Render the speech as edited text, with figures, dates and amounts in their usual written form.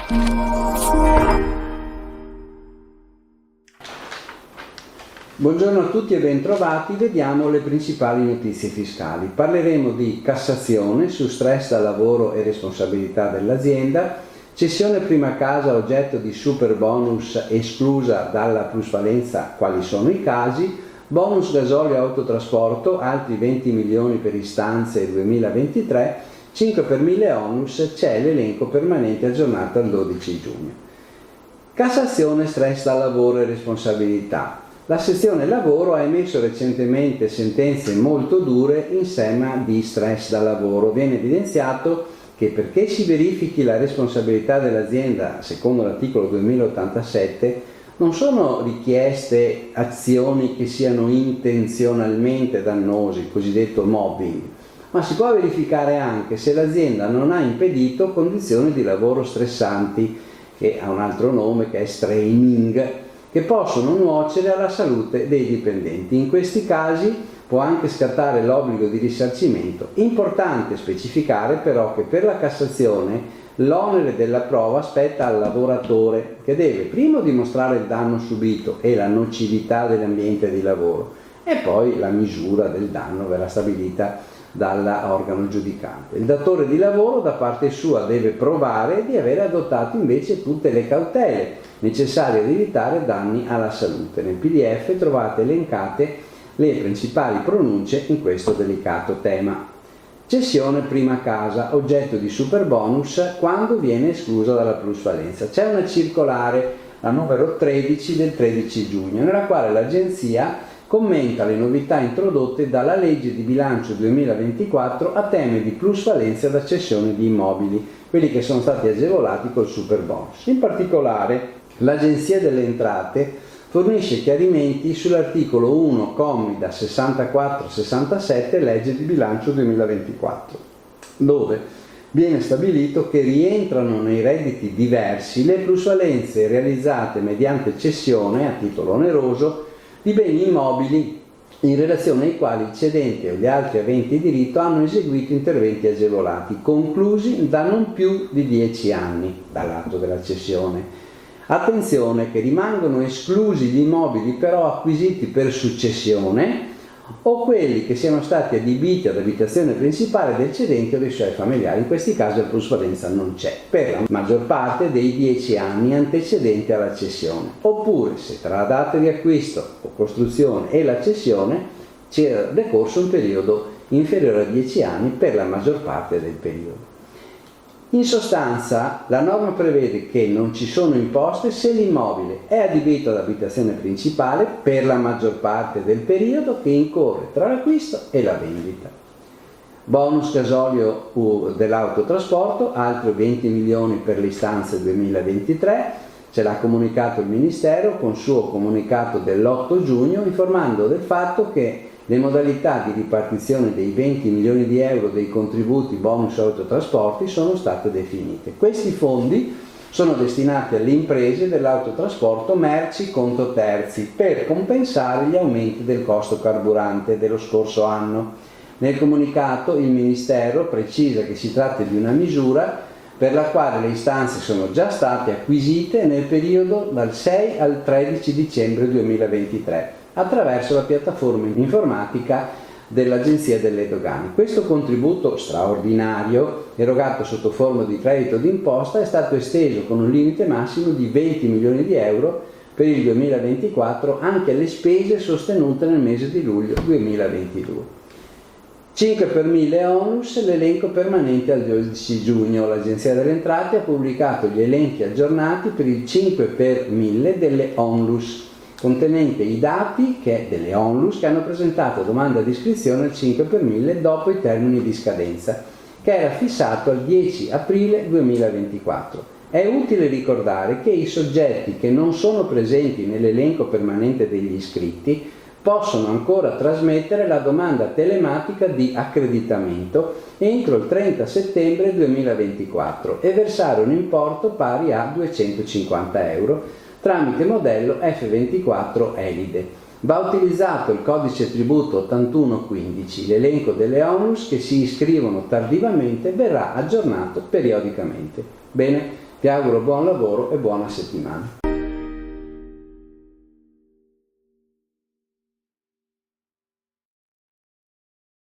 Buongiorno a tutti e bentrovati, vediamo le principali notizie fiscali. Parleremo di Cassazione su stress da lavoro e responsabilità dell'azienda, cessione prima casa oggetto di super bonus esclusa dalla plusvalenza, quali sono i casi, bonus gasolio e autotrasporto, altri 20 milioni per istanze 2023, 5 per 1000 onus, c'è l'elenco permanente aggiornato al 12 giugno. Cassazione stress da lavoro e responsabilità. La sezione lavoro ha emesso recentemente sentenze molto dure in tema di stress da lavoro. Viene evidenziato che perché si verifichi la responsabilità dell'azienda secondo l'articolo 2087 non sono richieste azioni che siano intenzionalmente dannose, il cosiddetto mobbing, ma si può verificare anche se l'azienda non ha impedito condizioni di lavoro stressanti, che ha un altro nome che è straining, che possono nuocere alla salute dei dipendenti. In questi casi può anche scattare l'obbligo di risarcimento. Importante specificare però che per la Cassazione l'onere della prova spetta al lavoratore, che deve primo dimostrare il danno subito e la nocività dell'ambiente di lavoro e poi la misura del danno verrà stabilita dall'organo giudicante. Il datore di lavoro da parte sua deve provare di aver adottato invece tutte le cautele necessarie ad evitare danni alla salute. Nel PDF trovate elencate le principali pronunce in questo delicato tema. Cessione prima casa, oggetto di super bonus quando viene esclusa dalla plusvalenza. C'è una circolare, la numero 13 del 13 giugno, nella quale l'agenzia commenta le novità introdotte dalla legge di bilancio 2024 a temi di plusvalenza da cessione di immobili, quelli che sono stati agevolati col super bonus. In particolare, l'Agenzia delle Entrate fornisce chiarimenti sull'articolo 1, commi da 64 a 67, legge di bilancio 2024, dove viene stabilito che rientrano nei redditi diversi le plusvalenze realizzate mediante cessione a titolo oneroso di beni immobili in relazione ai quali il cedente o gli altri aventi diritto hanno eseguito interventi agevolati, conclusi da non più di 10 anni dall'atto della cessione. Attenzione che rimangono esclusi gli immobili però acquisiti per successione o quelli che siano stati adibiti ad abitazione principale del cedente o dei suoi familiari. In questi casi la plusvalenza non c'è per la maggior parte dei 10 anni antecedenti alla cessione, oppure se tra la data di acquisto o costruzione e la cessione c'era decorso un periodo inferiore a 10 anni per la maggior parte del periodo. In sostanza, la norma prevede che non ci sono imposte se l'immobile è adibito ad abitazione principale per la maggior parte del periodo che incorre tra l'acquisto e la vendita. Bonus gasolio dell'autotrasporto, altri 20 milioni per le istanze 2023, ce l'ha comunicato il Ministero con suo comunicato dell'8 giugno informando del fatto che le modalità di ripartizione dei 20 milioni di euro dei contributi bonus autotrasporti sono state definite. Questi fondi sono destinati alle imprese dell'autotrasporto merci conto terzi per compensare gli aumenti del costo carburante dello scorso anno. Nel comunicato il Ministero precisa che si tratta di una misura per la quale le istanze sono già state acquisite nel periodo dal 6 al 13 dicembre 2023 attraverso la piattaforma informatica dell'Agenzia delle Dogane. Questo contributo straordinario, erogato sotto forma di credito d'imposta, è stato esteso con un limite massimo di 20 milioni di euro per il 2024 anche alle spese sostenute nel mese di luglio 2022. 5 per 1000 onus, l'elenco permanente al 12 giugno. L'Agenzia delle Entrate ha pubblicato gli elenchi aggiornati per il 5 per 1000 delle onlus, contenente i dati delle onlus che hanno presentato domanda di iscrizione al 5 per 1000 dopo i termini di scadenza, che era fissato al 10 aprile 2024. È utile ricordare che i soggetti che non sono presenti nell'elenco permanente degli iscritti possono ancora trasmettere la domanda telematica di accreditamento entro il 30 settembre 2024 e versare un importo pari a 250 euro tramite modello F24 Elide. Va utilizzato il codice tributo 8115. L'elenco delle onus che si iscrivono tardivamente verrà aggiornato periodicamente. Bene, Ti auguro buon lavoro e buona settimana.